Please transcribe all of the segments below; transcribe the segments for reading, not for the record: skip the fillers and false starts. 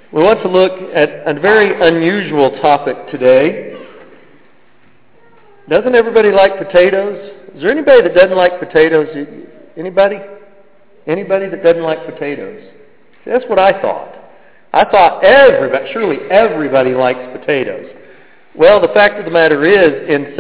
We want to look at a very unusual topic today. Doesn't everybody like potatoes? Is there anybody that doesn't like potatoes? Anybody? Anybody that doesn't like potatoes? See, that's what I thought. I thought surely everybody likes potatoes. Well, the fact of the matter is, in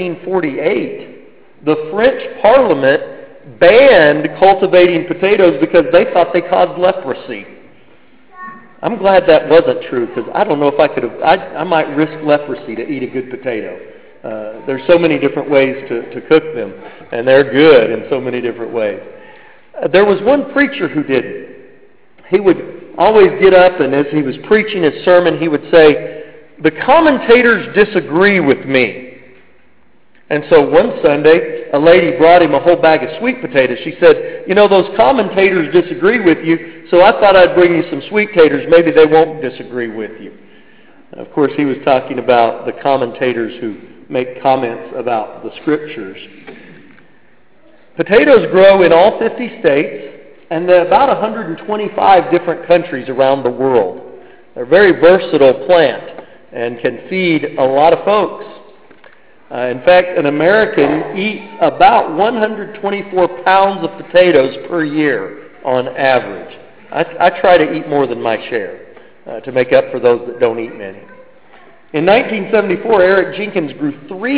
1748, the French Parliament banned cultivating potatoes because they thought they caused leprosy. I'm glad that wasn't true, because I don't know if I could have. I might risk leprosy to eat a good potato. There's so many different ways to cook them, and they're good in so many different ways. There was one preacher who didn't. He would always get up, and as he was preaching his sermon, he would say, "The commentators disagree with me." And so one Sunday, a lady brought him a whole bag of sweet potatoes. She said, "You know, those commentators disagree with you, so I thought I'd bring you some sweet taters. Maybe they won't disagree with you." And of course, he was talking about the commentators who make comments about the Scriptures. Potatoes grow in all 50 states and about 125 different countries around the world. They're a very versatile plant and can feed a lot of folks. In fact, an American eats about 124 pounds of potatoes per year on average. I try to eat more than my share to make up for those that don't eat many. In 1974, Eric Jenkins grew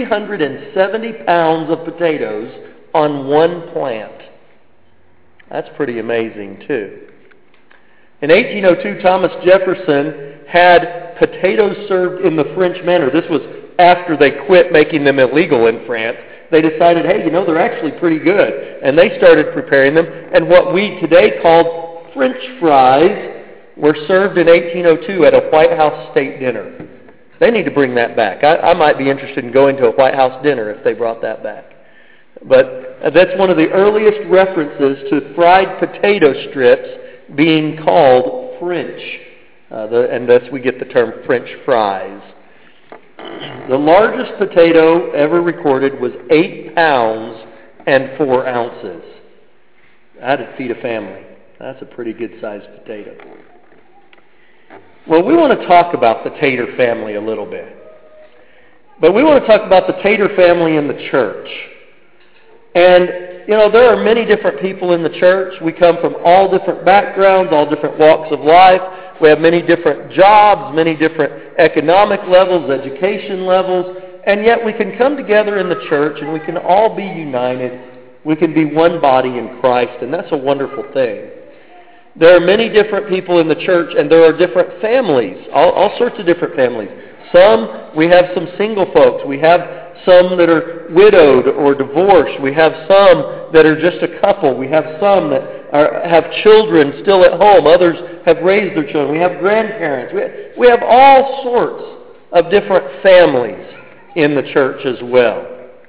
370 pounds of potatoes on one plant. That's pretty amazing, too. In 1802, Thomas Jefferson had potatoes served in the French manner. This was after they quit making them illegal in France. They decided, hey, they're actually pretty good. And they started preparing them. And what we today call French fries were served in 1802 at a White House state dinner. They need to bring that back. I might be interested in going to a White House dinner if they brought that back. But that's one of the earliest references to fried potato strips being called French. And thus we get the term French fries. The largest potato ever recorded was 8 pounds and 4 ounces. That'd feed a family. That's a pretty good-sized potato. Well, we want to talk about the tater family a little bit. But we want to talk about the tater family in the church. And, there are many different people in the church. We come from all different backgrounds, all different walks of life. We have many different jobs, many different economic levels, education levels, and yet we can come together in the church and we can all be united. We can be one body in Christ, and that's a wonderful thing. There are many different people in the church, and there are different families, all sorts of different families. We have some single folks. We have some that are widowed or divorced. We have some that are just a couple. We have some that have children still at home. Others have raised their children. We have grandparents. We have all sorts of different families in the church as well.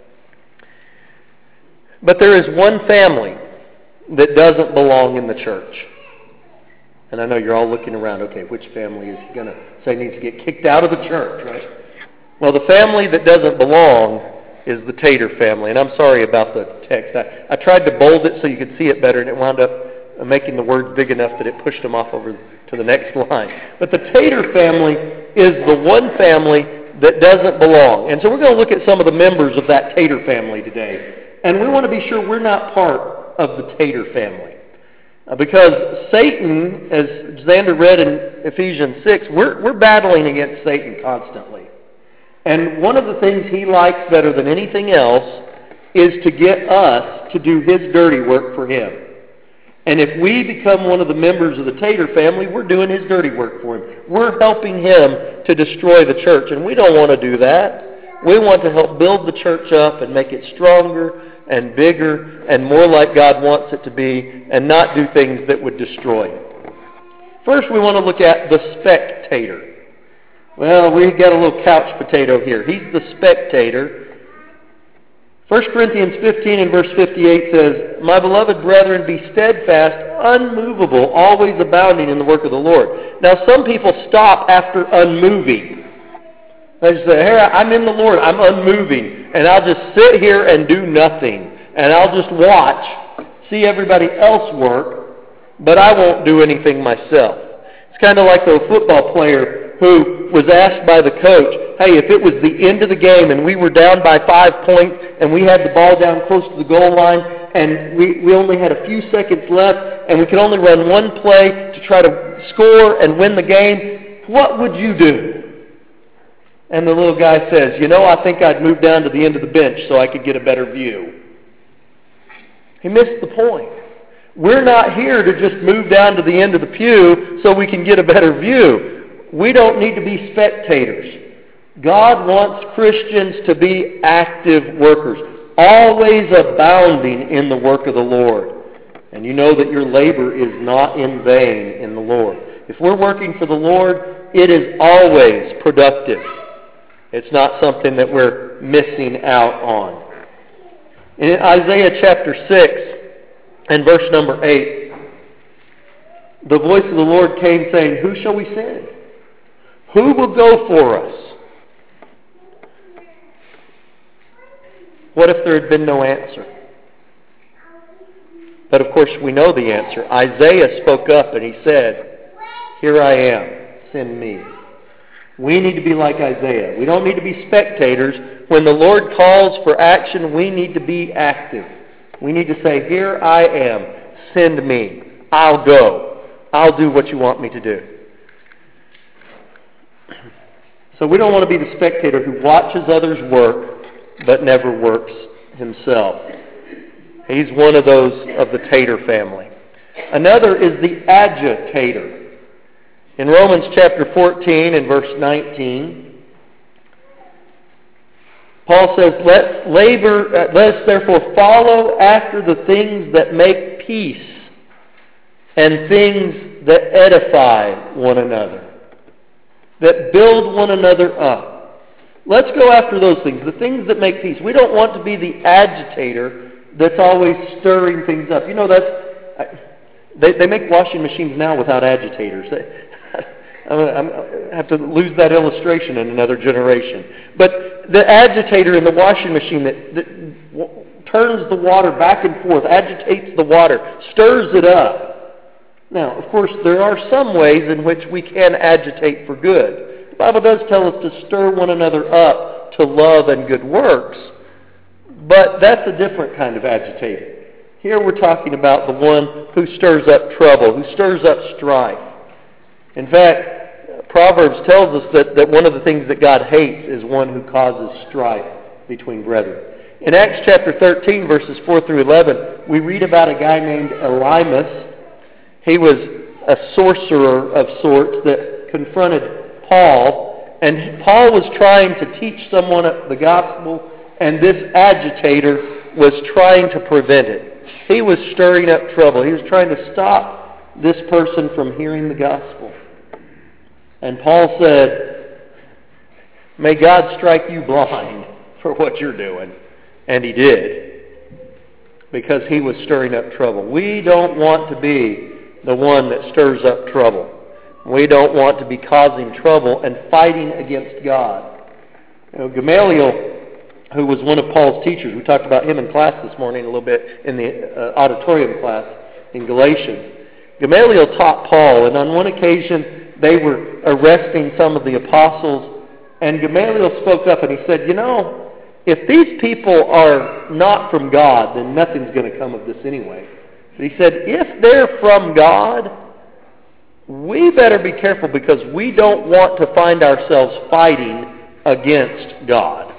But there is one family that doesn't belong in the church. And I know you're all looking around, okay, which family is he going to say needs to get kicked out of the church, right? Well, the family that doesn't belong is the Tater family. And I'm sorry about the text. I tried to bold it so you could see it better, and it wound up making the words big enough that it pushed them off over to the next line. But the Tater family is the one family that doesn't belong. And so we're going to look at some of the members of that Tater family today. And we want to be sure we're not part of the Tater family. Because Satan, as Xander read in Ephesians 6, we're battling against Satan constantly. And one of the things he likes better than anything else is to get us to do his dirty work for him. And if we become one of the members of the Tater family, we're doing his dirty work for him. We're helping him to destroy the church, and we don't want to do that. We want to help build the church up and make it stronger and bigger and more like God wants it to be, and not do things that would destroy it. First, we want to look at the spectator. Well, we've got a little couch potato here. He's the spectator. 1 Corinthians 15 and verse 58 says, "My beloved brethren, be steadfast, unmovable, always abounding in the work of the Lord." Now, some people stop after unmoving. They say, "Hey, I'm in the Lord, I'm unmoving, and I'll just sit here and do nothing, and I'll just watch, see everybody else work, but I won't do anything myself." It's kind of like the football player who was asked by the coach, hey, if it was the end of the game and we were down by 5 points and we had the ball down close to the goal line and we only had a few seconds left and we could only run one play to try to score and win the game, what would you do? And the little guy says, I think I'd move down to the end of the bench so I could get a better view. He missed the point. We're not here to just move down to the end of the pew so we can get a better view. We don't need to be spectators. God wants Christians to be active workers, always abounding in the work of the Lord. And you know that your labor is not in vain in the Lord. If we're working for the Lord, it is always productive. It's not something that we're missing out on. In Isaiah chapter 6 and verse number 8, the voice of the Lord came saying, who shall we send? Who will go for us? What if there had been no answer? But of course we know the answer. Isaiah spoke up and he said, here I am, send me. We need to be like Isaiah. We don't need to be spectators. When the Lord calls for action, we need to be active. We need to say, here I am, send me. I'll go. I'll do what you want me to do. So we don't want to be the spectator who watches others work but never works himself. He's one of those of the tater family. Another is the agitator. In Romans chapter 14 and verse 19, Paul says, let us therefore follow after the things that make peace and things that edify one another, that build one another up. Let's go after those things, the things that make peace. We don't want to be the agitator that's always stirring things up. They make washing machines now without agitators. I have to lose that illustration in another generation. But the agitator in the washing machine that turns the water back and forth, agitates the water, stirs it up. Now, of course, there are some ways in which we can agitate for good. The Bible does tell us to stir one another up to love and good works. But that's a different kind of agitator. Here we're talking about the one who stirs up trouble, who stirs up strife. In fact, Proverbs tells us that one of the things that God hates is one who causes strife between brethren. In Acts chapter 13, verses 4 through 11, we read about a guy named Elymas. He was a sorcerer of sorts that confronted Paul, and Paul was trying to teach someone the gospel, and this agitator was trying to prevent it. He was stirring up trouble. He was trying to stop this person from hearing the gospel. And Paul said, may God strike you blind for what you're doing. And he did, because he was stirring up trouble. We don't want to be the one that stirs up trouble. We don't want to be causing trouble and fighting against God. Gamaliel, who was one of Paul's teachers, we talked about him in class this morning a little bit in the auditorium class in Galatians. Gamaliel taught Paul, and on one occasion they were arresting some of the apostles, and Gamaliel spoke up and he said, if these people are not from God, then nothing's going to come of this anyway. But he said, if they're from God, we better be careful, because we don't want to find ourselves fighting against God.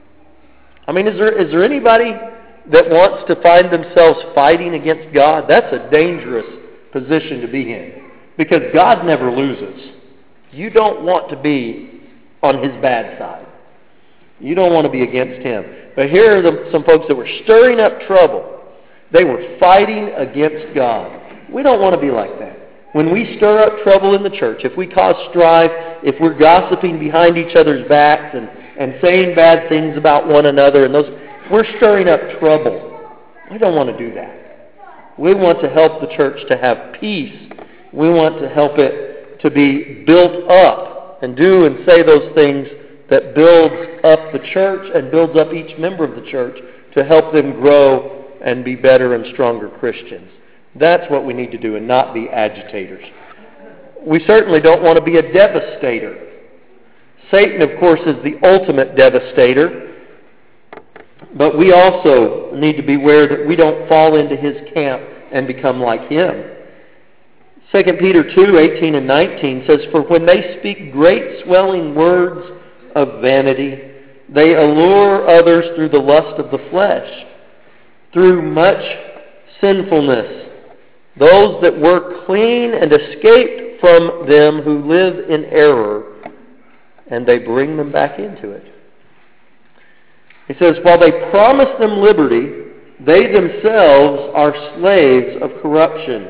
I mean, is there anybody that wants to find themselves fighting against God? That's a dangerous position to be in, because God never loses. You don't want to be on his bad side. You don't want to be against him. But here are some folks that were stirring up trouble. They were fighting against God. We don't want to be like that. When we stir up trouble in the church, if we cause strife, if we're gossiping behind each other's backs and saying bad things about one another, and we're stirring up trouble. We don't want to do that. We want to help the church to have peace. We want to help it to be built up and do and say those things that builds up the church and builds up each member of the church to help them grow and be better and stronger Christians. That's what we need to do, and not be agitators. We certainly don't want to be a devastator. Satan, of course, is the ultimate devastator. But we also need to beware that we don't fall into his camp and become like him. 2 Peter 2:18 and 19 says, "For when they speak great swelling words of vanity, they allure others through the lust of the flesh, through much sinfulness. Those that were clean and escaped from them who live in error, and they bring them back into it." He says, "While they promise them liberty, they themselves are slaves of corruption.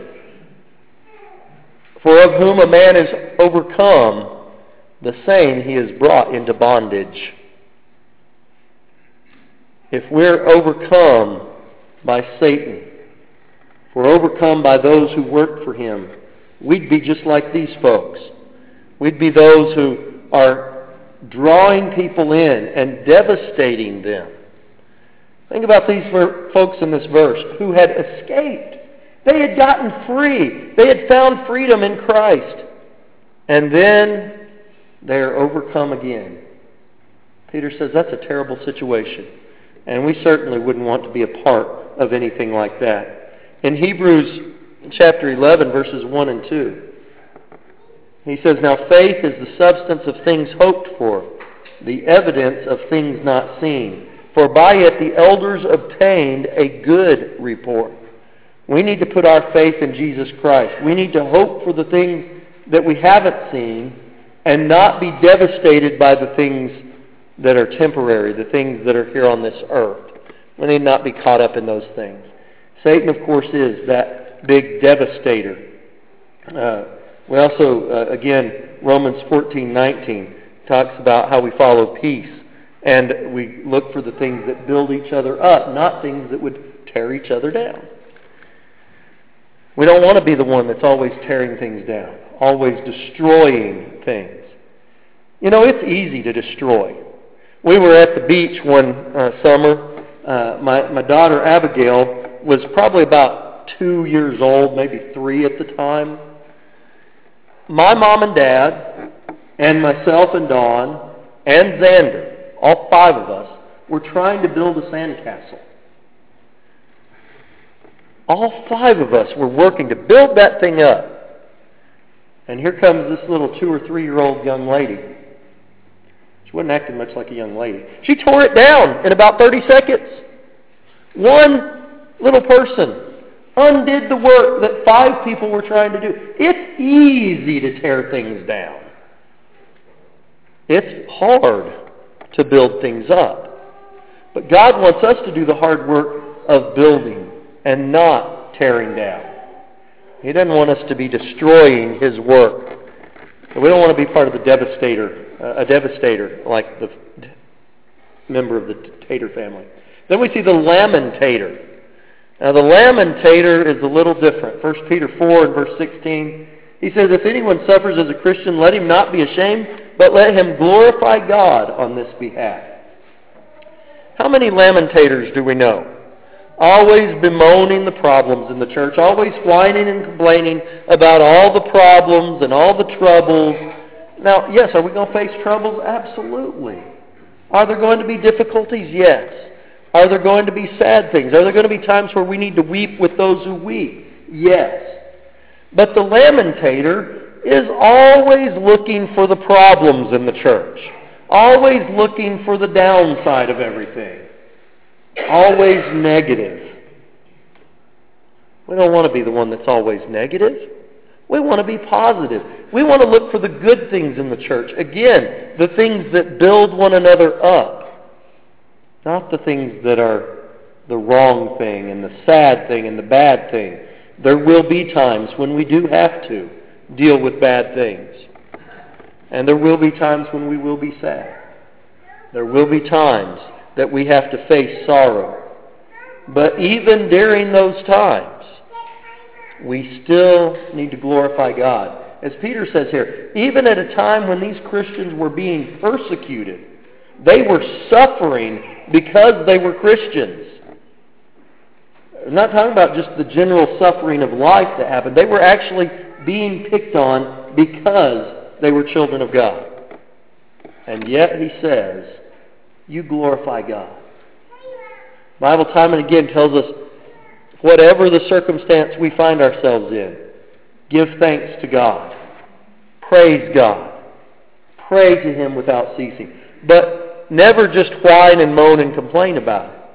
For of whom a man is overcome, the same he is brought into bondage." If we're overcome by Satan, if we're overcome by those who work for him, we'd be just like these folks. We'd be those who are drawing people in and devastating them. Think about these folks in this verse who had escaped. They had gotten free. They had found freedom in Christ. And then they're overcome again. Peter says that's a terrible situation. And we certainly wouldn't want to be a part of anything like that. In Hebrews chapter 11, verses 1 and 2, he says, "Now faith is the substance of things hoped for, the evidence of things not seen. For by it the elders obtained a good report." We need to put our faith in Jesus Christ. We need to hope for the things that we haven't seen and not be devastated by the things that are temporary, the things that are here on this earth. We need not be caught up in those things. Satan, of course, is that big devastator. We also, again, Romans 14:19 talks about how we follow peace. And we look for the things that build each other up, not things that would tear each other down. We don't want to be the one that's always tearing things down, always destroying things. You know, it's easy to destroy. We were at the beach one summer. My daughter Abigail was probably about 2 years old, maybe 3 at the time. My mom and dad and myself and Dawn and Xander, all 5 of us, were trying to build a sandcastle. All 5 of us were working to build that thing up. And here comes this little 2 or 3-year-old young lady. She wasn't acting much like a young lady. She tore it down in about 30 seconds. One little person undid the work that 5 people were trying to do. It's easy to tear things down. It's hard to build things up. But God wants us to do the hard work of building and not tearing down. He doesn't want us to be destroying his work. We don't want to be part of the devastator, a devastator like the member of the Tater family. Then we see the lamentator. Now the lamentator is a little different. 1 Peter 4 and verse 16, he says, "If anyone suffers as a Christian, let him not be ashamed, but let him glorify God on this behalf." How many lamentators do we know? Always bemoaning the problems in the church, always whining and complaining about all the problems and all the troubles. Now, yes, are we going to face troubles? Absolutely. Are there going to be difficulties? Yes. Are there going to be sad things? Are there going to be times where we need to weep with those who weep? Yes. But the lamentator is always looking for the problems in the church, always looking for the downside of everything, always negative. We don't want to be the one that's always negative. We want to be positive. We want to look for the good things in the church. Again, the things that build one another up, not the things that are the wrong thing and the sad thing and the bad thing. There will be times when we do have to deal with bad things. And there will be times when we will be sad. There will be times that we have to face sorrow. But even during those times, we still need to glorify God. As Peter says here, even at a time when these Christians were being persecuted, they were suffering because they were Christians. I'm not talking about just the general suffering of life that happened. They were actually being picked on because they were children of God. And yet he says, you glorify God. The Bible time and again tells us, whatever the circumstance we find ourselves in, give thanks to God. Praise God. Pray to Him without ceasing. But never just whine and moan and complain about it.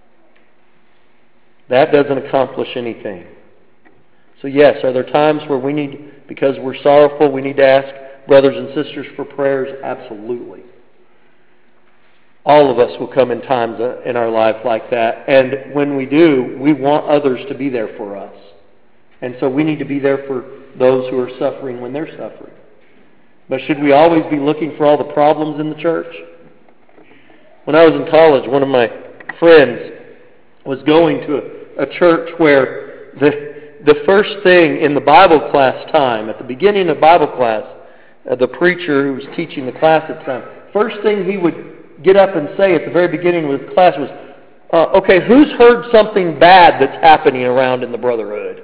That doesn't accomplish anything. So yes, are there times where we need, because we're sorrowful, we need to ask brothers and sisters for prayers? Absolutely. All of us will come in times in our life like that. And when we do, we want others to be there for us. And so we need to be there for those who are suffering when they're suffering. But should we always be looking for all the problems in the church? When I was in college, one of my friends was going to a church where the first thing in the Bible class time, at the beginning of Bible class, the preacher who was teaching the class at the time, first thing he would get up and say at the very beginning of the class was, okay, who's heard something bad that's happening around in the brotherhood?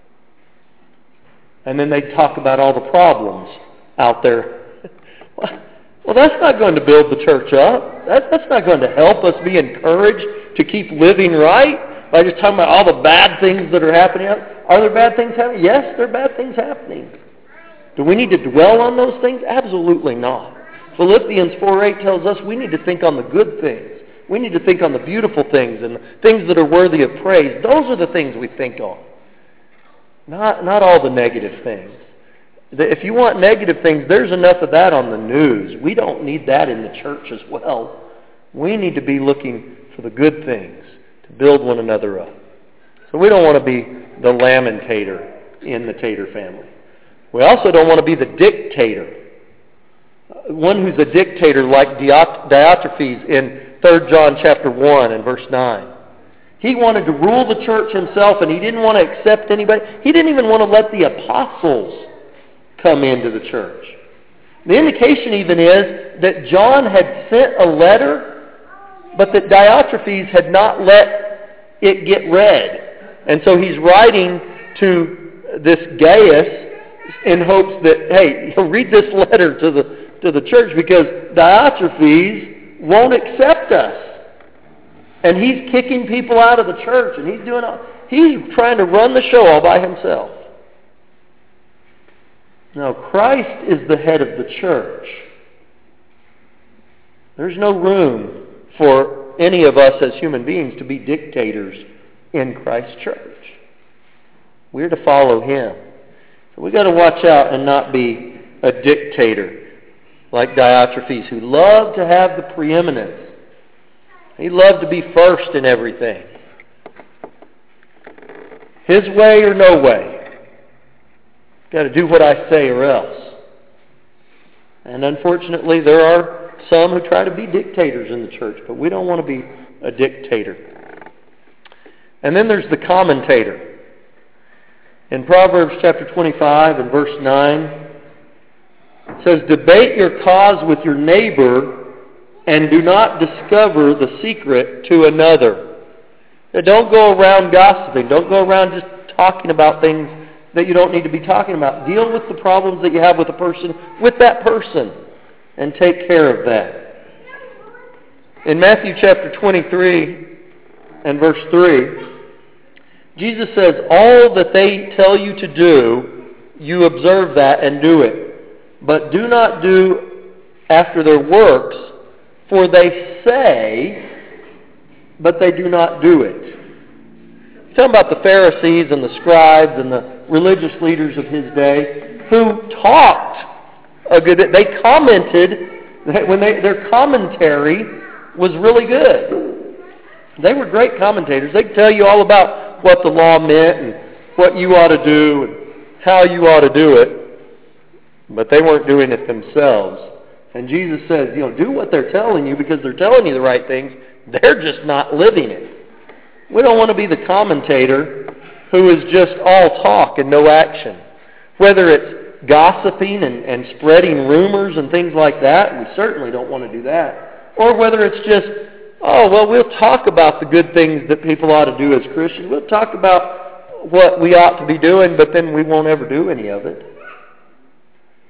And then they'd talk about all the problems out there. Well, that's not going to build the church up. That's not going to help us be encouraged to keep living right by just talking about all the bad things that are happening. Are there bad things happening? Yes, there are bad things happening. Do we need to dwell on those things? Absolutely not. Philippians 4:8 tells us we need to think on the good things. We need to think on the beautiful things and the things that are worthy of praise. Those are the things we think on. Not all the negative things. If you want negative things, there's enough of that on the news. We don't need that in the church as well. We need to be looking for the good things to build one another up. So we don't want to be the lamentator in the Tater family. We also don't want to be the dictator. One who's a dictator like Diotrephes in 3 John chapter 1 and verse 9. He wanted to rule the church himself, and he didn't want to accept anybody. He didn't even want to let the apostles come into the church. The indication even is that John had sent a letter, but that Diotrephes had not let it get read. And so he's writing to this Gaius in hopes that, hey, he'll read this letter to the church because Diotrephes won't accept us. And he's kicking people out of the church, and he's trying to run the show all by himself. Now, Christ is the head of the church. There's no room for any of us as human beings to be dictators in Christ's church. We're to follow Him. So we've got to watch out and not be a dictator like Diotrephes, who loved to have the preeminence. He loved to be first in everything. His way or no way. Got to do what I say or else. And unfortunately, there are some who try to be dictators in the church, but we don't want to be a dictator. And then there's the commentator. In Proverbs chapter 25 and verse 9, it says, debate your cause with your neighbor and do not discover the secret to another. Now, don't go around gossiping. Don't go around just talking about things that you don't need to be talking about. Deal with the problems that you have with that person, and take care of that. In Matthew chapter 23 and verse 3, Jesus says, all that they tell you to do, you observe that and do it. But do not do after their works, for they say, but they do not do it. He's talking about the Pharisees and the scribes and the religious leaders of his day who talked they commented when their commentary was really good. They were great commentators. They'd tell you all about what the law meant and what you ought to do and how you ought to do it, but they weren't doing it themselves. And Jesus says, do what they're telling you because they're telling you the right things. They're just not living it. We don't want to be the commentator who is just all talk and no action. Whether it's gossiping and spreading rumors and things like that, we certainly don't want to do that. Or whether it's just, we'll talk about the good things that people ought to do as Christians. We'll talk about what we ought to be doing, but then we won't ever do any of it.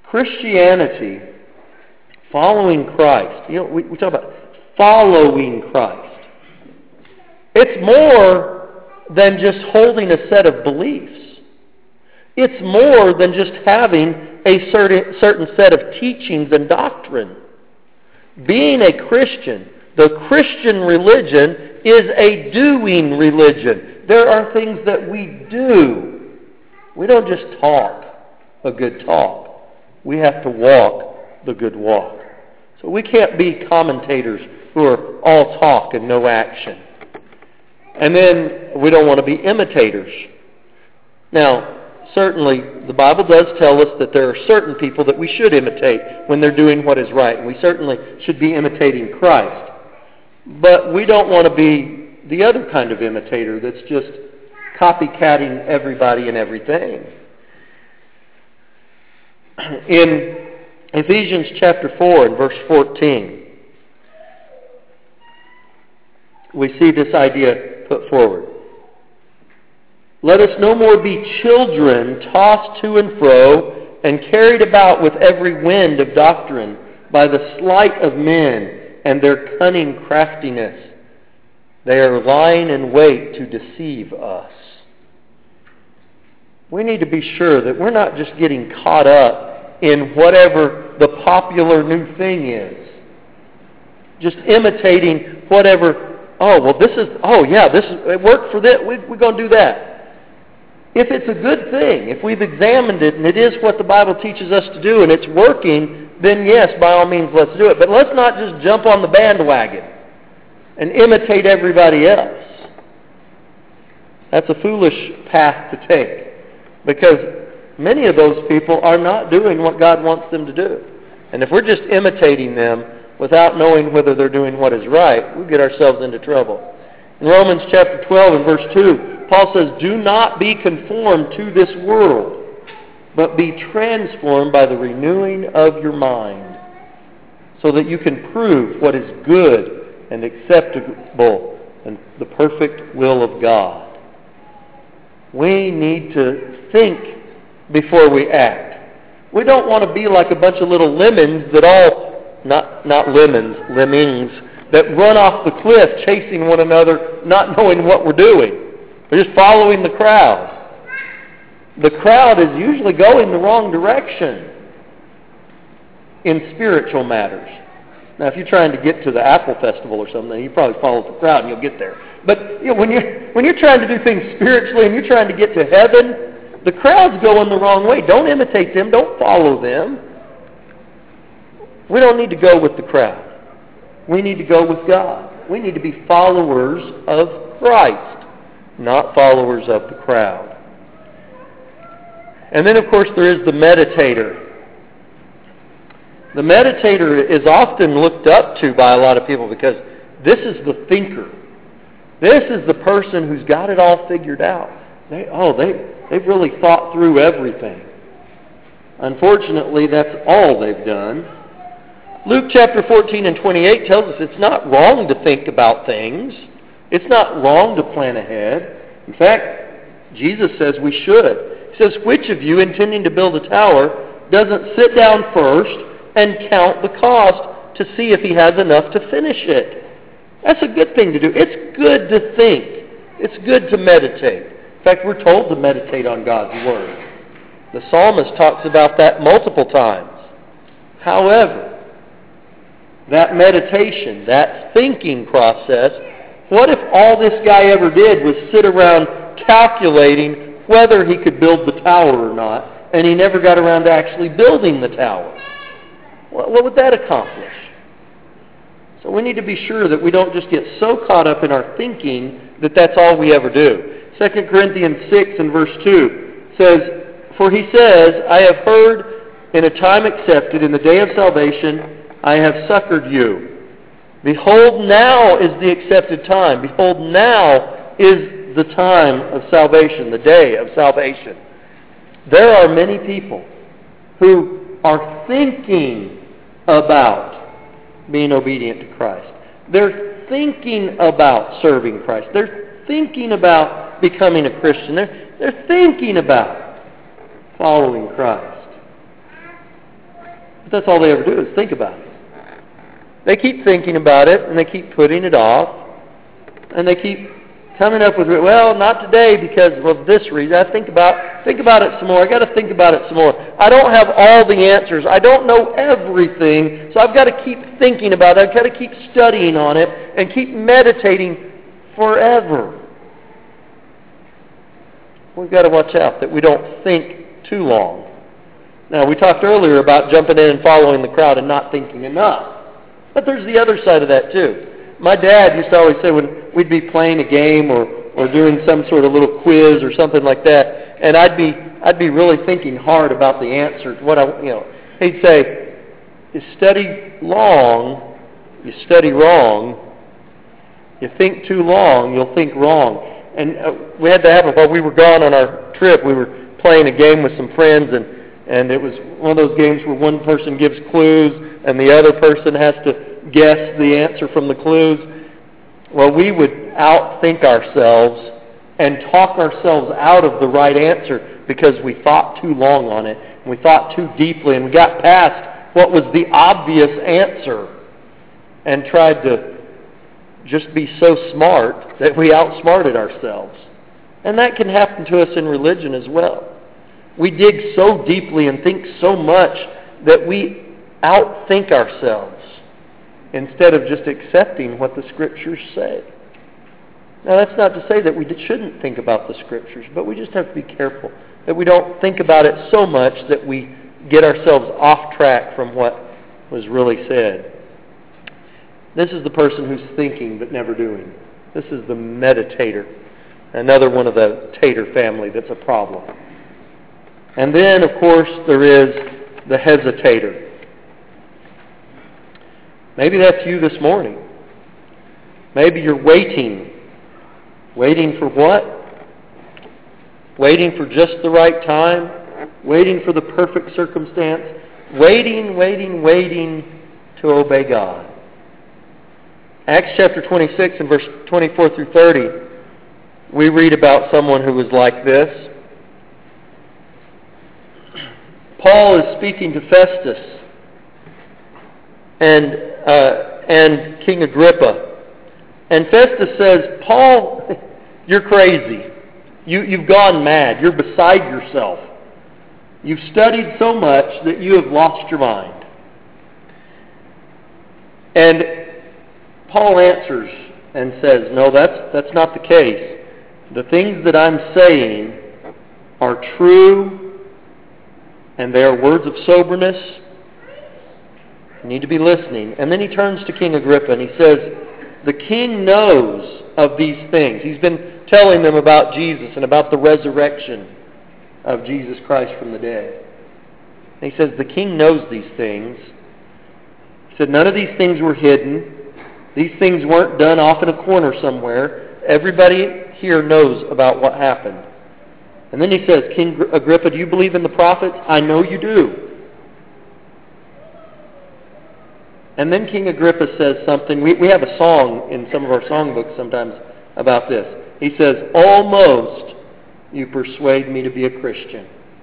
Christianity, following Christ, we talk about following Christ. It's more than just holding a set of beliefs. It's more than just having a certain set of teachings and doctrine. Being a Christian, the Christian religion is a doing religion. There are things that we do. We don't just talk a good talk. We have to walk the good walk. So we can't be commentators who are all talk and no action. And then we don't want to be imitators. Now, certainly the Bible does tell us that there are certain people that we should imitate when they're doing what is right. And we certainly should be imitating Christ. But we don't want to be the other kind of imitator that's just copycatting everybody and everything. In Ephesians chapter 4 and verse 14, we see this idea put forward. Let us no more be children tossed to and fro and carried about with every wind of doctrine by the sleight of men and their cunning craftiness. They are lying in wait to deceive us. We need to be sure that we're not just getting caught up in whatever the popular new thing is. Just imitating whatever, it worked for that, we're going to do that. If it's a good thing, if we've examined it and it is what the Bible teaches us to do and it's working, then yes, by all means, let's do it. But let's not just jump on the bandwagon and imitate everybody else. That's a foolish path to take, because many of those people are not doing what God wants them to do. And if we're just imitating them without knowing whether they're doing what is right, we'll get ourselves into trouble. In Romans chapter 12 and verse 2, Paul says, "Do not be conformed to this world, but be transformed by the renewing of your mind, so that you can prove what is good and acceptable and the perfect will of God." We need to think before we act. We don't want to be like a bunch of little lemons that lemmings, that run off the cliff chasing one another, not knowing what we're doing. We're just following the crowd. The crowd is usually going the wrong direction in spiritual matters. Now, if you're trying to get to the Apple Festival or something, you probably follow the crowd and you'll get there. But when you're trying to do things spiritually and you're trying to get to heaven, the crowd's going the wrong way. Don't imitate them. Don't follow them. We don't need to go with the crowd. We need to go with God. We need to be followers of Christ, not followers of the crowd. And then, of course, there is the meditator. The meditator is often looked up to by a lot of people because this is the thinker. This is the person who's got it all figured out. They've really thought through everything. Unfortunately, that's all they've done. Luke chapter 14 and 28 tells us it's not wrong to think about things. It's not wrong to plan ahead. In fact, Jesus says we should. He says, "Which of you, intending to build a tower, doesn't sit down first and count the cost to see if he has enough to finish it?" That's a good thing to do. It's good to think. It's good to meditate. In fact, we're told to meditate on God's Word. The psalmist talks about that multiple times. However, that meditation, that thinking process, what if all this guy ever did was sit around calculating whether he could build the tower or not, and he never got around to actually building the tower? What would that accomplish? So we need to be sure that we don't just get so caught up in our thinking that that's all we ever do. 2 Corinthians 6 and verse 2 says, "For he says, I have heard in a time accepted, in the day of salvation, I have succored you. Behold, now is the accepted time. Behold, now is the time of salvation, the day of salvation." There are many people who are thinking about being obedient to Christ. They're thinking about serving Christ. They're thinking about becoming a Christian. They're thinking about following Christ. But that's all they ever do is think about it. They keep thinking about it, and they keep putting it off, and they keep coming up with, well, not today because of this reason. I think about it some more. I got to think about it some more. I don't have all the answers. I don't know everything, so I've got to keep thinking about it. I've got to keep studying on it and keep meditating forever. We've got to watch out that we don't think too long. Now, we talked earlier about jumping in and following the crowd and not thinking enough. But there's the other side of that too. My dad used to always say when we'd be playing a game or doing some sort of little quiz or something like that, and I'd be really thinking hard about the answer to he'd say, you study long, you study wrong. You think too long, you'll think wrong. And we had to happen while we were gone on our trip. We were playing a game with some friends, and it was one of those games where one person gives clues and the other person has to guess the answer from the clues. Well, we would outthink ourselves and talk ourselves out of the right answer because we thought too long on it. We thought too deeply, and we got past what was the obvious answer and tried to just be so smart that we outsmarted ourselves. And that can happen to us in religion as well. We dig so deeply and think so much that we outthink ourselves instead of just accepting what the Scriptures say. Now, that's not to say that we shouldn't think about the Scriptures, but we just have to be careful that we don't think about it so much that we get ourselves off track from what was really said. This is the person who's thinking but never doing. This is the meditator, another one of the tater family that's a problem. And then, of course, there is the hesitator. Maybe that's you this morning. Maybe you're waiting. Waiting for what? Waiting for just the right time. Waiting for the perfect circumstance. Waiting to obey God. Acts chapter 26 and verse 24 through 30, we read about someone who was like this. Paul is speaking to Festus and King Agrippa. And Festus says, Paul, you're crazy. You've gone mad. You're beside yourself. You've studied so much that you have lost your mind. And Paul answers and says, no, that's not the case. The things that I'm saying are true, and they are words of soberness. You need to be listening. And then he turns to King Agrippa and he says, the king knows of these things. He's been telling them about Jesus and about the resurrection of Jesus Christ from the dead. And he says, the king knows these things. He said, none of these things were hidden. These things weren't done off in a corner somewhere. Everybody here knows about what happened. And then he says, King Agrippa, do you believe in the prophets? I know you do. And then King Agrippa says something. We have a song in some of our songbooks sometimes about this. He says, almost you persuade me to be a Christian.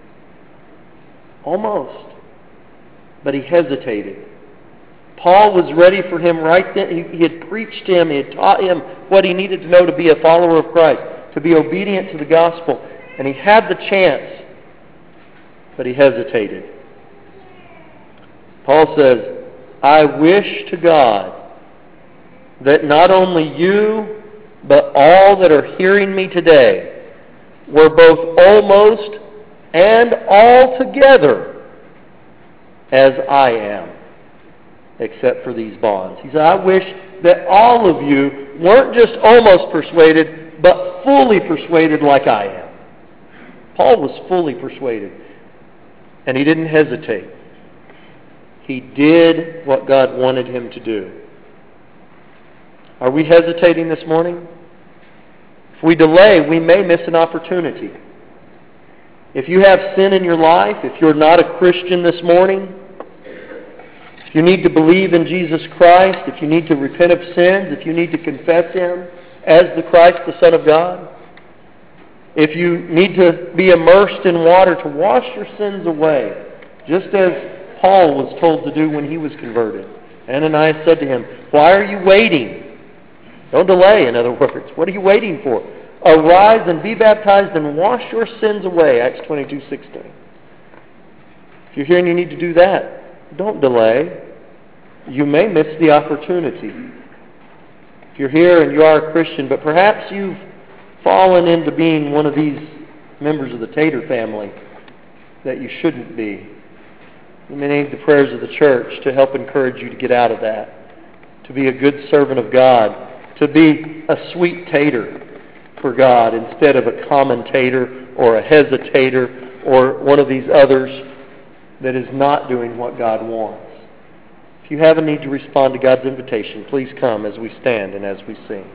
Almost. But he hesitated. Paul was ready for him right then. He had preached him. He had taught him what he needed to know to be a follower of Christ, to be obedient to the gospel. And he had the chance, but he hesitated. Paul says, I wish to God that not only you, but all that are hearing me today were both almost and altogether as I am, except for these bonds. He said, I wish that all of you weren't just almost persuaded, but fully persuaded like I am. Paul was fully persuaded, and he didn't hesitate. He did what God wanted him to do. Are we hesitating this morning? If we delay, we may miss an opportunity. If you have sin in your life, if you're not a Christian this morning, if you need to believe in Jesus Christ, if you need to repent of sins, if you need to confess Him as the Christ, the Son of God, if you need to be immersed in water to wash your sins away, just as Paul was told to do when he was converted. Ananias said to him, "Why are you waiting?" Don't delay, in other words. What are you waiting for? "Arise and be baptized and wash your sins away," Acts 22:16. If you're here and you need to do that, don't delay. You may miss the opportunity. If you're here and you are a Christian, but perhaps you've fallen into being one of these members of the Tater family that you shouldn't be, you may need the prayers of the church to help encourage you to get out of that, to be a good servant of God, to be a sweet tater for God instead of a commentator or a hesitator or one of these others that is not doing what God wants. If you have a need to respond to God's invitation, please come as we stand and as we sing.